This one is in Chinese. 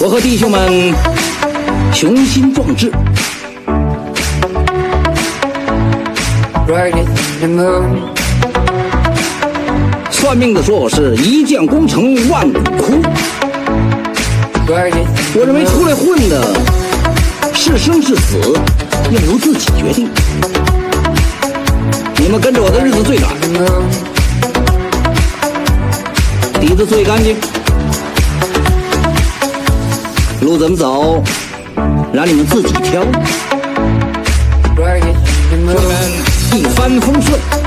我和弟兄们雄心壮志，算命的说我是一将功成万骨枯。我认为出来混的是生是死要由自己决定。你们跟着我的日子最短，底子最干净，路怎么走让你们自己挑。一帆风顺。